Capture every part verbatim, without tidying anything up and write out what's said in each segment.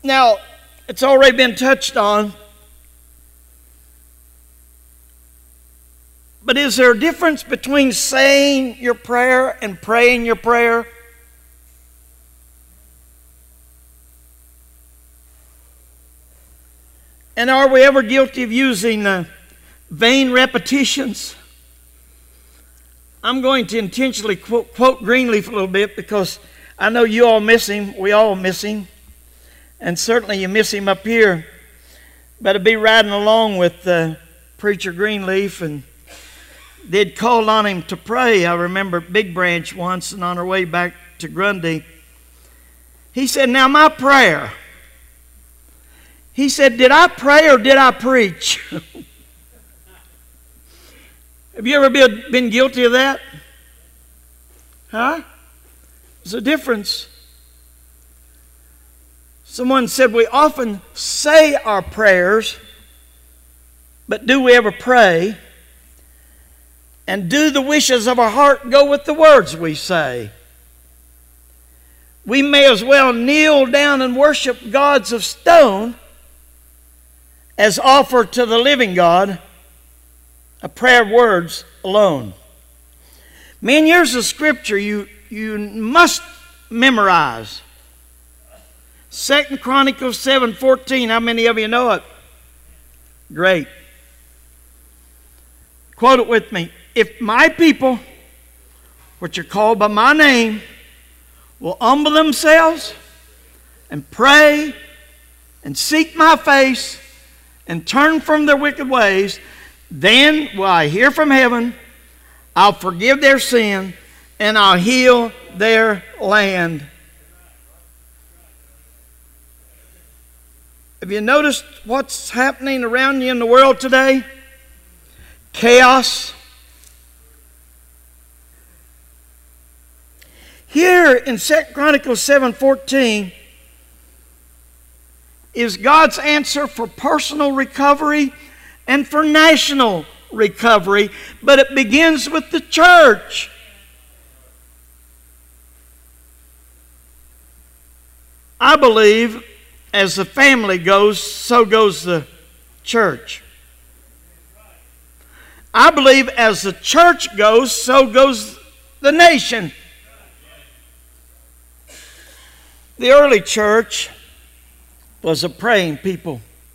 Now, it's already been touched on, but is there a difference between saying your prayer and praying your prayer? And are we ever guilty of using uh, vain repetitions? I'm going to intentionally quote, quote Greenleaf a little bit because I know you all miss him. We all miss him. And certainly you miss him up here. But to be riding along with uh, Preacher Greenleaf, and they'd called on him to pray. I remember Big Branch once, and on our way back to Grundy, he said, now my prayer. He said, did I pray or did I preach? Have you ever been, been guilty of that? Huh? There's a difference. Someone said we often say our prayers, but do we ever pray? And do the wishes of our heart go with the words we say? We may as well kneel down and worship gods of stone as offer to the living God a prayer of words alone. Men, here's a scripture you, you must memorize. Second Chronicles seven fourteen. How many of you know it? Great. Quote it with me. If my people, which are called by my name, will humble themselves and pray and seek my face and turn from their wicked ways, then will I hear from heaven, I'll forgive their sin, and I'll heal their land. Have you noticed what's happening around you in the world today? Chaos. Here in Second Chronicles seven fourteen is God's answer for personal recovery and for national recovery, but it begins with the church. I believe as the family goes, so goes the church. I believe as the church goes, so goes the nation. The early church was a praying people.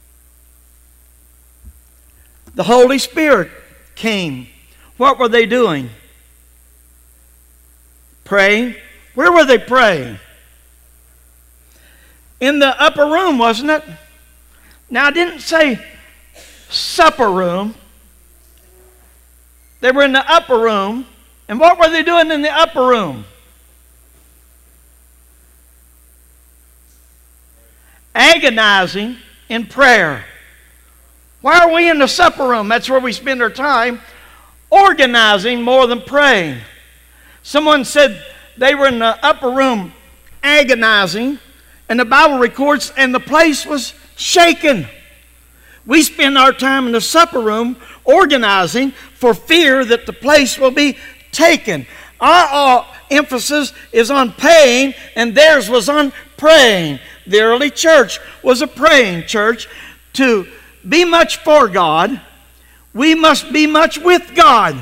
The Holy Spirit came. What were they doing? Praying. Where were they praying? In the upper room, wasn't it? Now, I didn't say supper room. They were in the upper room. And what were they doing in the upper room? Agonizing in prayer. Why are we in the supper room? That's where we spend our time. Organizing more than praying. Someone said they were in the upper room agonizing, and the Bible records, and the place was shaken. We spend our time in the supper room organizing for fear that the place will be taken. Our uh, emphasis is on paying, and theirs was on praying. The early church was a praying church. To be much for God, we must be much with God.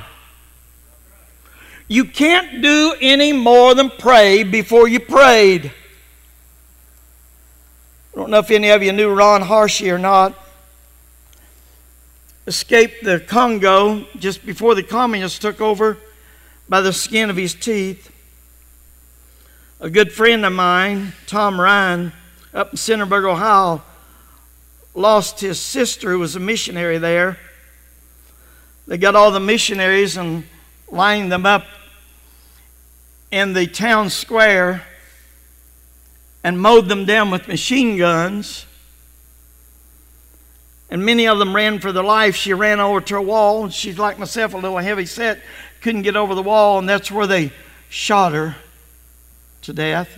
You can't do any more than pray before you prayed. I don't know if any of you knew Ron Harshy or not. Escaped the Congo just before the communists took over by the skin of his teeth. A good friend of mine, Tom Ryan, up in Centerburg, Ohio, lost his sister who was a missionary there. They got all the missionaries and lined them up in the town square and mowed them down with machine guns. And many of them ran for their life. She ran over to a wall, and she's like myself, a little heavy set, couldn't get over the wall, and that's where they shot her to death.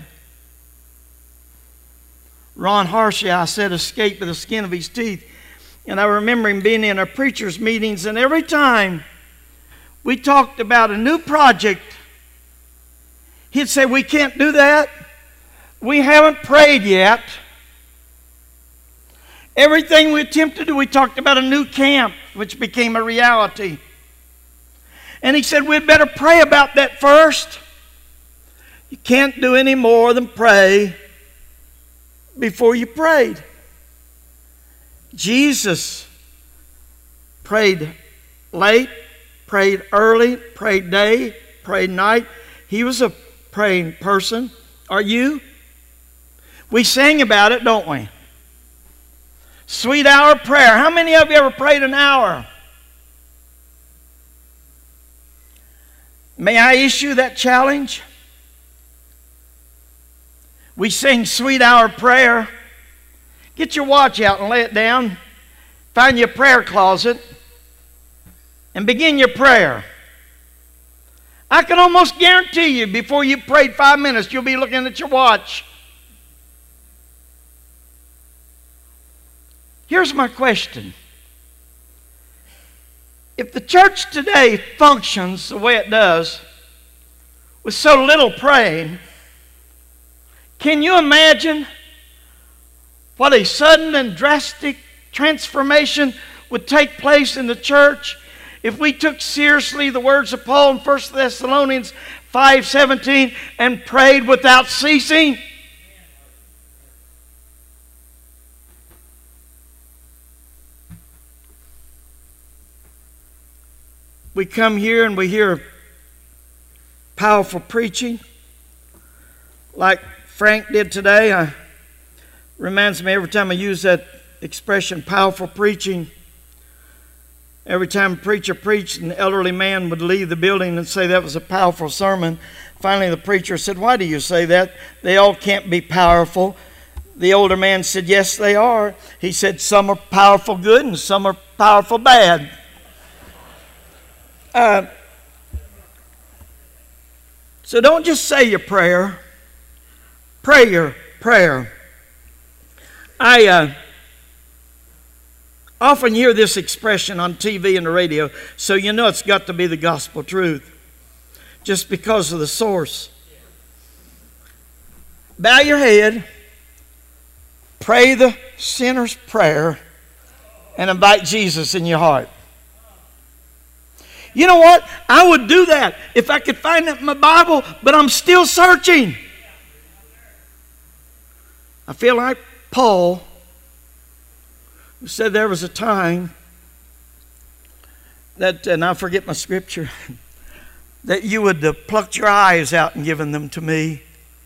Ron Harshy, I said, escaped with the skin of his teeth. And I remember him being in our preachers' meetings, and every time we talked about a new project, he'd say, we can't do that. We haven't prayed yet. Everything we attempted to do, we talked about a new camp, which became a reality. And he said we'd better pray about that first. You can't do any more than pray before you prayed. Jesus prayed late, prayed early, prayed day, prayed night. He was a praying person. Are you? We sing about it, don't we? Sweet hour of prayer. How many of you ever prayed an hour? May I issue that challenge? We sing sweet hour of prayer. Get your watch out and lay it down. Find your prayer closet and begin your prayer. I can almost guarantee you before you prayed five minutes, you'll be looking at your watch. Here's my question. If the church today functions the way it does, with so little praying, can you imagine what a sudden and drastic transformation would take place in the church if we took seriously the words of Paul in First Thessalonians five seventeen and prayed without ceasing? We come here and we hear powerful preaching like Frank did today. I, reminds me every time I use that expression, powerful preaching. Every time a preacher preached, an elderly man would leave the building and say that was a powerful sermon. Finally, the preacher said, "Why do you say that? They all can't be powerful." The older man said, "Yes, they are." He said, "Some are powerful good and some are powerful bad." Uh, so don't just say your prayer. Pray your prayer. I uh, often hear this expression on T V and the radio, so you know it's got to be the gospel truth, just because of the source. Bow your head, pray the sinner's prayer, and invite Jesus in your heart. You know what? I would do that if I could find it in my Bible, but I'm still searching. I feel like Paul, who said there was a time that, and I forget my scripture, that you would have plucked your eyes out and given them to me.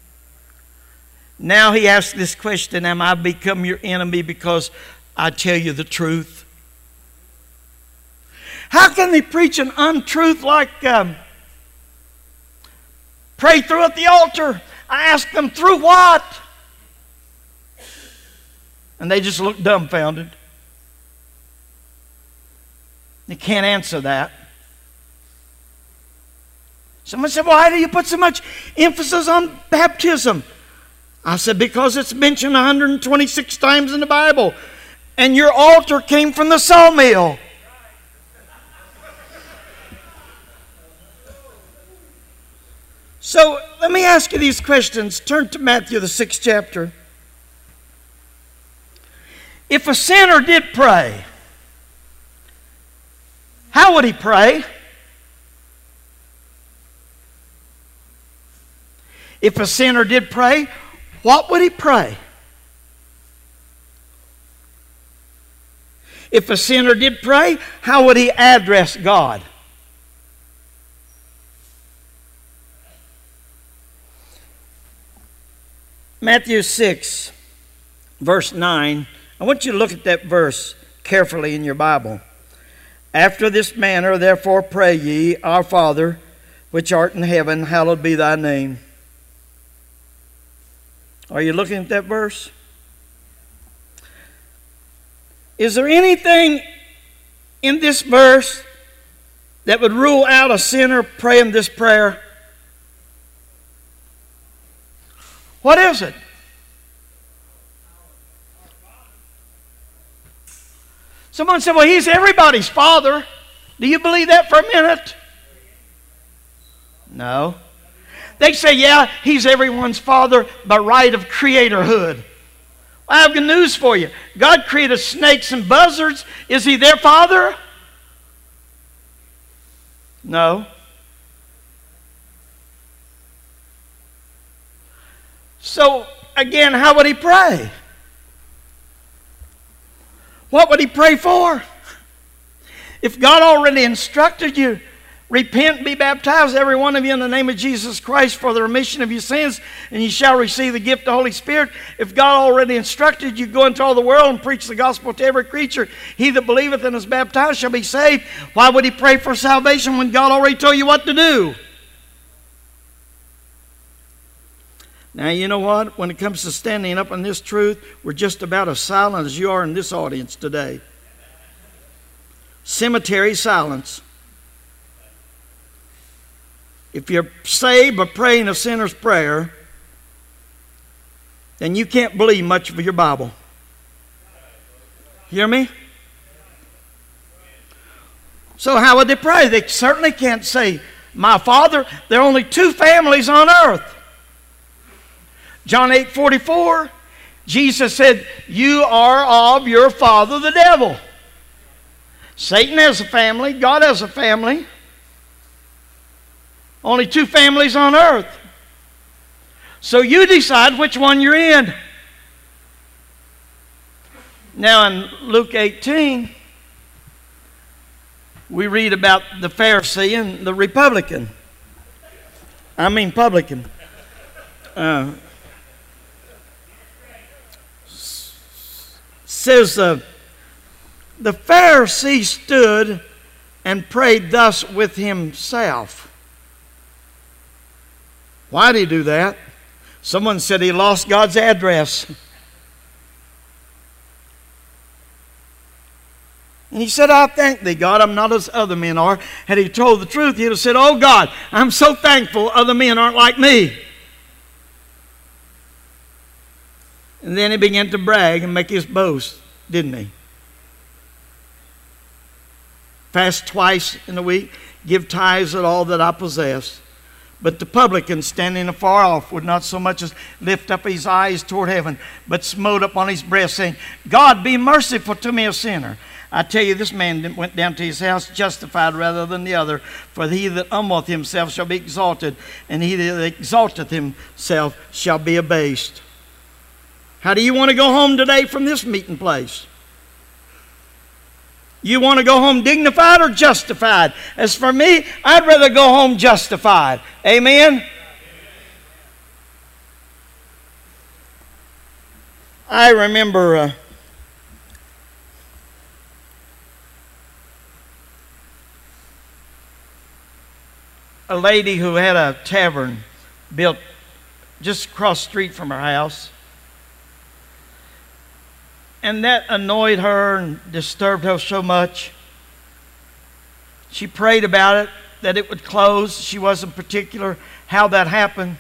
Now he asks this question, am I become your enemy because I tell you the truth? How can they preach an untruth like um, pray through at the altar? I ask them, through what? And they just look dumbfounded. They can't answer that. Someone said, why do you put so much emphasis on baptism? I said, because it's mentioned one hundred twenty-six times in the Bible. And your altar came from the sawmill. So let me ask you these questions. Turn to Matthew, the sixth chapter. If a sinner did pray, how would he pray? If a sinner did pray, what would he pray? If a sinner did pray, how would he address God? Matthew six, verse nine. I want you to look at that verse carefully in your Bible. After this manner, therefore, pray ye, Our Father, which art in heaven, hallowed be thy name. Are you looking at that verse? Is there anything in this verse that would rule out a sinner praying this prayer? What is it? Someone said, well, he's everybody's father. Do you believe that for a minute? No. They say, yeah, he's everyone's father by right of creatorhood. I have good news for you. God created snakes and buzzards. Is He their Father? No. So, again, how would He pray? What would He pray for? If God already instructed you, repent, be baptized, every one of you, in the name of Jesus Christ for the remission of your sins, and you shall receive the gift of the Holy Spirit. If God already instructed you, go into all the world and preach the gospel to every creature. He that believeth and is baptized shall be saved. Why would He pray for salvation when God already told you what to do? Now, you know what? When it comes to standing up in this truth, we're just about as silent as you are in this audience today. Cemetery silence. If you're saved by praying a sinner's prayer, then you can't believe much of your Bible. Hear me? So how would they pray? They certainly can't say, my Father. There are only two families on earth. John eight forty-four, Jesus said, you are of your father the devil. Satan has a family. God has a family. Only two families on earth. So you decide which one you're in. Now in Luke eighteen, we read about the Pharisee and the Republican. I mean publican. Uh, says uh, the Pharisee stood and prayed thus with himself. Why did he do that? Someone said he lost God's address. And he said, I thank thee, God, I'm not as other men are. Had he told the truth, he'd have said, oh God, I'm so thankful other men aren't like me. And then he began to brag and make his boast, didn't he? Fast twice in a week, give tithes of all that I possess. But the publican, standing afar off, would not so much as lift up his eyes toward heaven, but smote upon his breast, saying, God, be merciful to me, a sinner. I tell you, this man went down to his house justified rather than the other. For he that humbleth himself shall be exalted, and he that exalteth himself shall be abased. How do you want to go home today from this meeting place? You want to go home dignified or justified? As for me, I'd rather go home justified. Amen? I remember uh, a lady who had a tavern built just across the street from her house. And that annoyed her and disturbed her so much. She prayed about it, that it would close. She wasn't particular how that happened.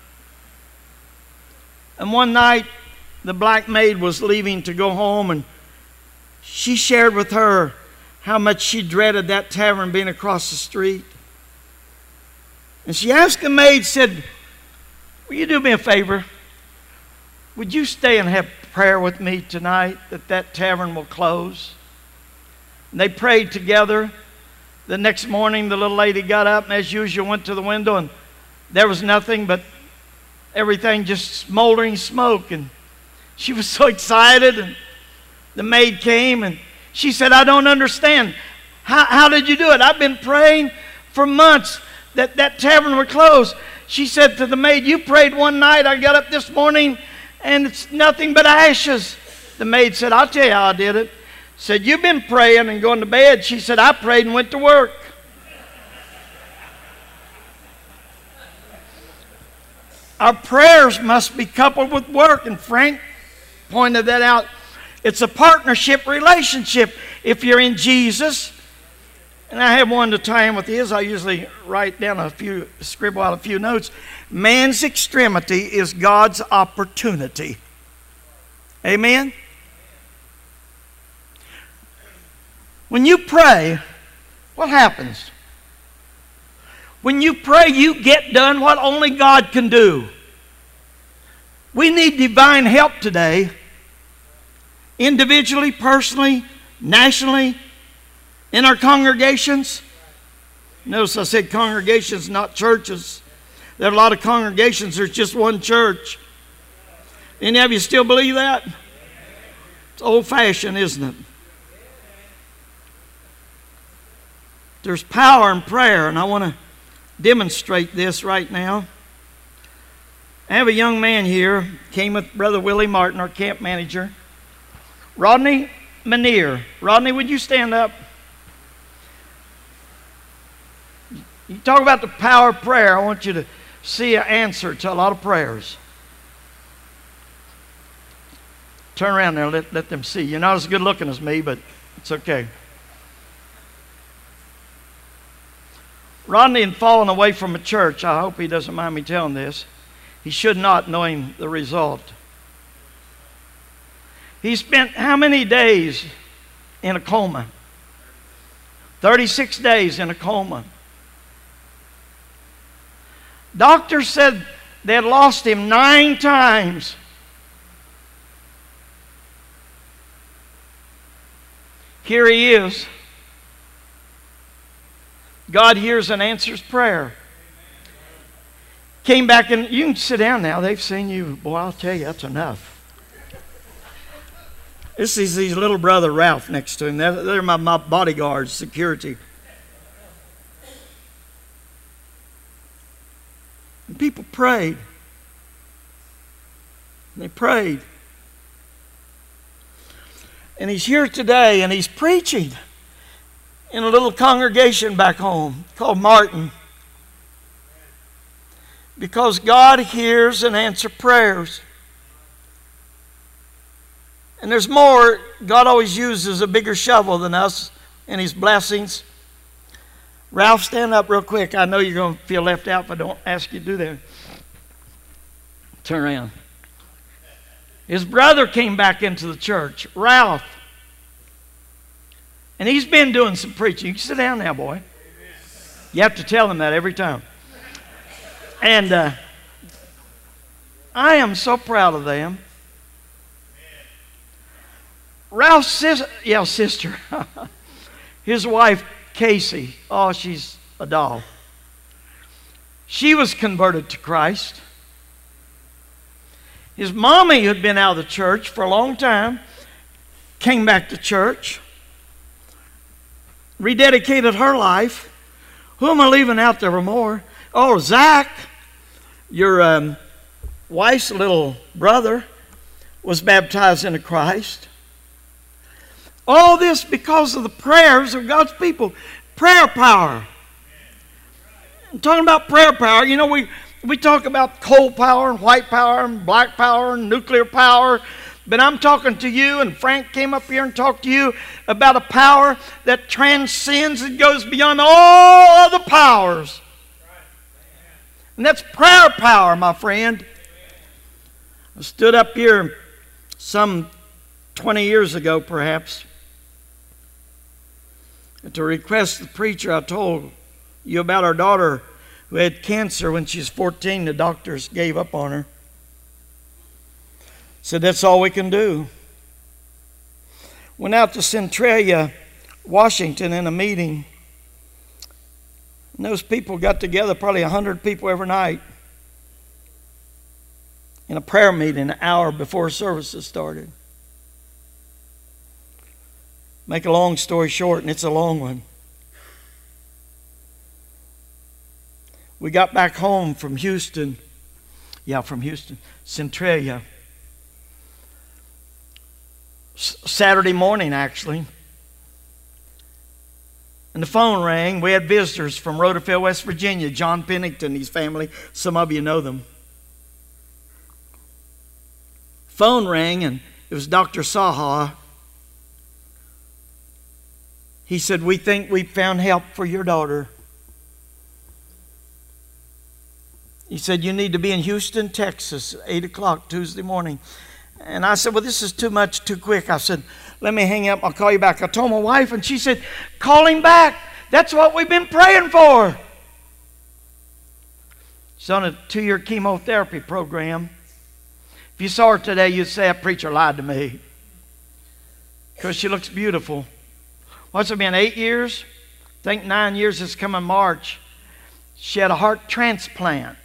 And one night, the black maid was leaving to go home, and she shared with her how much she dreaded that tavern being across the street. And she asked the maid, said, will you do me a favor? Would you stay and have prayer with me tonight that that tavern will close? And they prayed together. The next morning, the little lady got up and as usual went to the window, and there was nothing but everything just smoldering smoke. And she was so excited, and the maid came and she said, I don't understand. How, how did you do it? I've been praying for months that that tavern would close. She said to the maid, you prayed one night, I got up this morning and it's nothing but ashes. The maid said, I'll tell you how I did it. Said, you've been praying and going to bed. She said, I prayed and went to work. Our prayers must be coupled with work, and Frank pointed that out. It's a partnership relationship. If you're in Jesus, and I have one to tie in with his, I usually write down a few, scribble out a few notes. Man's extremity is God's opportunity. Amen? When you pray, what happens? When you pray, you get done what only God can do. We need divine help today. individually, personally, nationally, in our congregations. Notice I said congregations, not churches. There are a lot of congregations, there's just one church. Any of you still believe that? It's old-fashioned, isn't it? There's power in prayer, and I want to demonstrate this right now. I have a young man here, came with Brother Willie Martin, our camp manager. Rodney Manier. Rodney, would you stand up? You talk about the power of prayer. I want you to see an answer to a lot of prayers. Turn around there, let, let them see. You're not as good looking as me, but it's okay. Rodney had fallen away from a church. I hope he doesn't mind me telling this. He should not, knowing the result. He spent how many days in a coma? thirty-six days in a coma. Doctors said they had lost him nine times. Here he is. God hears and answers prayer. Came back and you can sit down now. They've seen you. Boy, I'll tell you, that's enough. This is his little brother Ralph next to him. They're, they're my, my bodyguards, security. And people prayed. They prayed. And he's here today and he's preaching in a little congregation back home called Martin. Because God hears and answers prayers. And there's more. God always uses a bigger shovel than us in His blessings. Ralph, stand up real quick. I know you're going to feel left out if I don't ask you to do that. Turn around. His brother came back into the church, Ralph. And he's been doing some preaching. You can sit down now, boy. You have to tell him that every time. And uh, I am so proud of them. Ralph's sister, yeah, sister. His wife, Casey. Oh, she's a doll. She was converted to Christ. His mommy had been out of the church for a long time. Came back to church. Rededicated her life. Who am I leaving out there more? Oh, Zach, your um, wife's little brother, was baptized into Christ. All this because of the prayers of God's people. Prayer power. I'm talking about prayer power. You know, we, we talk about coal power and white power and black power and nuclear power. But I'm talking to you, and Frank came up here and talked to you about a power that transcends and goes beyond all other powers. And that's prayer power, my friend. I stood up here some twenty years ago, perhaps, and to request the preacher, I told you about our daughter who had cancer when she was fourteen. The doctors gave up on her. Said, that's all we can do. Went out to Centralia, Washington in a meeting. And those people got together, probably a hundred people every night, in a prayer meeting an hour before services started. Make a long story short, and it's a long one. We got back home from Houston. Yeah, from Houston. Centralia. Saturday morning, actually. And the phone rang. We had visitors from Rhoderfield, West Virginia. John Pennington, his family. Some of you know them. Phone rang, and it was Doctor Saha. He said, we think we found help for your daughter. He said, you need to be in Houston, Texas, eight o'clock Tuesday morning. And I said, well, this is too much, too quick. I said, let me hang up. I'll call you back. I told my wife, and she said, call him back. That's what we've been praying for. She's on a two-year chemotherapy program. If you saw her today, you'd say, that preacher lied to me. because she looks beautiful. What's it been, eight years? I think nine years this coming March. She had a heart transplant.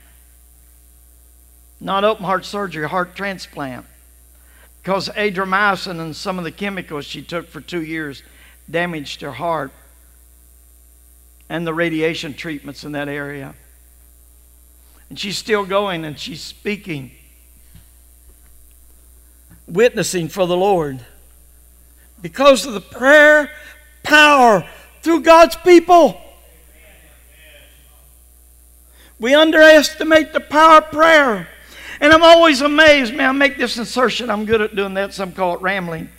Not open heart surgery, a heart transplant. Because adriamycin and some of the chemicals she took for two years damaged her heart. And the radiation treatments in that area. And she's still going and she's speaking. Witnessing for the Lord. Because of the prayer power through God's people. We underestimate the power of prayer. And I'm always amazed. Man, I make this insertion. I'm good at doing that. Some call it rambling.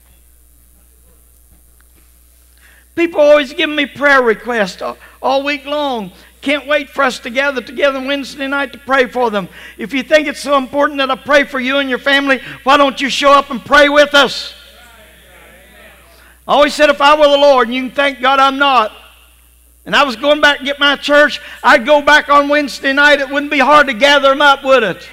People always give me prayer requests all, all week long. Can't wait for us to gather together Wednesday night to pray for them. If you think it's so important that I pray for you and your family, why don't you show up and pray with us? I always said if I were the Lord, and you can thank God I'm not, and I was going back to get my church, I'd go back on Wednesday night. It wouldn't be hard to gather them up, would it?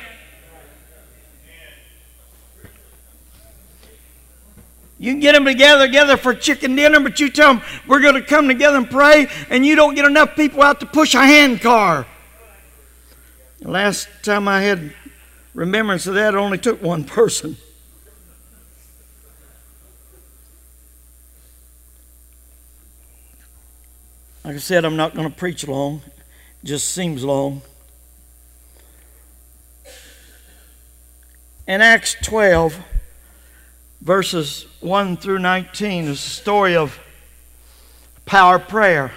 You can get them together, together for chicken dinner, but you tell them we're going to come together and pray, and you don't get enough people out to push a hand car. The last time I had remembrance of that, it only took one person. Like I said, I'm not going to preach long. It just seems long. In Acts twelve, verses one through nineteen, is the story of power prayer.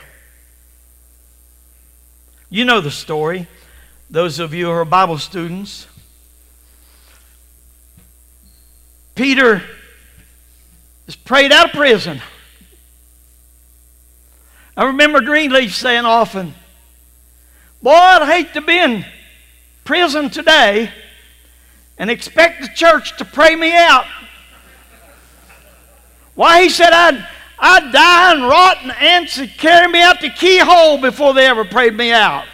You know the story. Those of you who are Bible students. Peter is prayed out of prison. I remember Greenleaf saying often, boy, I'd hate to be in prison today and expect the church to pray me out. Why, he said, I'd, I'd die and rot and ants would carry me out the keyhole before they ever prayed me out.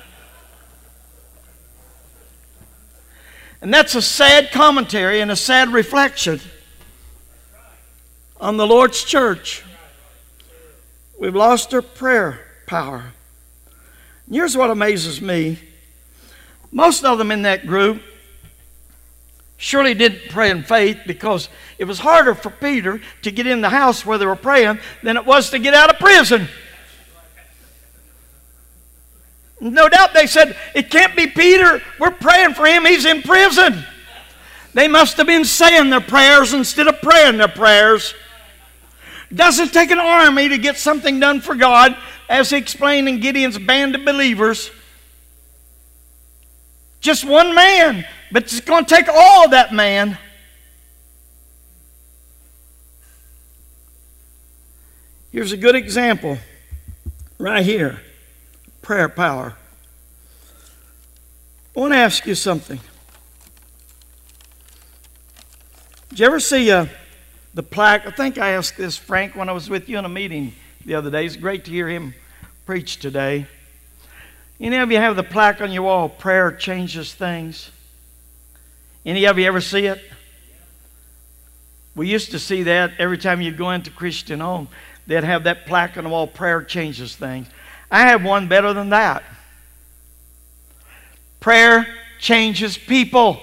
And that's a sad commentary and a sad reflection on the Lord's church. We've lost our prayer power. And here's what amazes me. Most of them in that group surely didn't pray in faith, because it was harder for Peter to get in the house where they were praying than it was to get out of prison. No doubt they said, it can't be Peter. We're praying for him. He's in prison. They must have been saying their prayers instead of praying their prayers. Doesn't take an army to get something done for God, as he explained in Gideon's band of believers. Just one man, but it's going to take all that man. Here's a good example right here. Prayer power. I want to ask you something. Did you ever see a The plaque? I think I asked this, Frank, when I was with you in a meeting the other day. It's great to hear him preach today. Any of you have the plaque on your wall, prayer changes things? Any of you ever see it? We used to see that every time you go into Christian home. They'd have that plaque on the wall, prayer changes things. I have one better than that. Prayer changes people.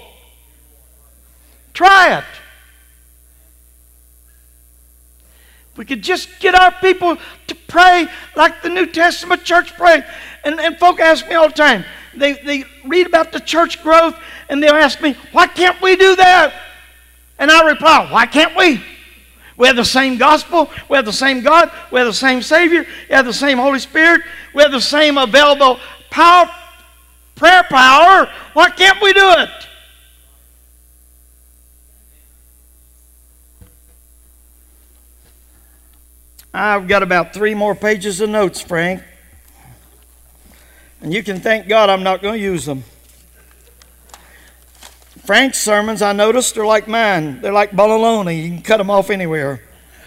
Try it. If we could just get our people to pray like the New Testament church prayed. And, and folk ask me all the time, they, they read about the church growth, and they'll ask me, why can't we do that? And I reply, why can't we? We have the same gospel, we have the same God, we have the same Savior, we have the same Holy Spirit, we have the same available power, prayer power. Why can't we do it? I've got about three more pages of notes, Frank. And you can thank God I'm not going to use them. Frank's sermons, I noticed, are like mine. They're like bologna. You can cut them off anywhere.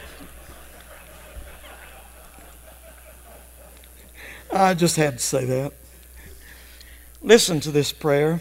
I just had to say that. Listen to this prayer.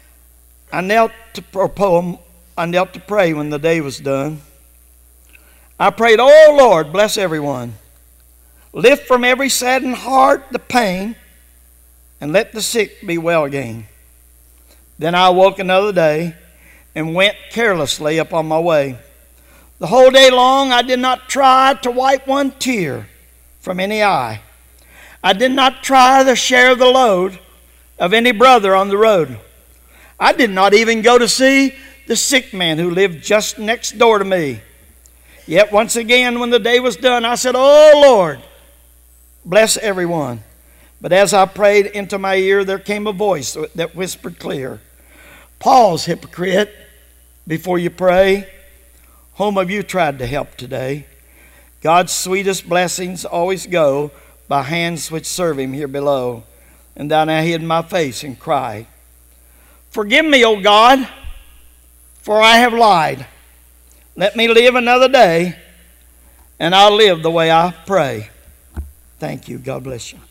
I knelt to, or poem, I knelt to pray when the day was done. I prayed, oh Lord, bless everyone. Lift from every saddened heart the pain, and let the sick be well again. Then I awoke another day and went carelessly upon my way. The whole day long I did not try to wipe one tear from any eye. I did not try to share the load of any brother on the road. I did not even go to see the sick man who lived just next door to me. Yet once again, when the day was done, I said, oh Lord, bless everyone. But as I prayed, into my ear there came a voice that whispered clear, pause, hypocrite, before you pray. Whom have you tried to help today? God's sweetest blessings always go by hands which serve him here below. And then I hid my face and cried, forgive me, O God, for I have lied. Let me live another day, and I'll live the way I pray. Thank you. God bless you.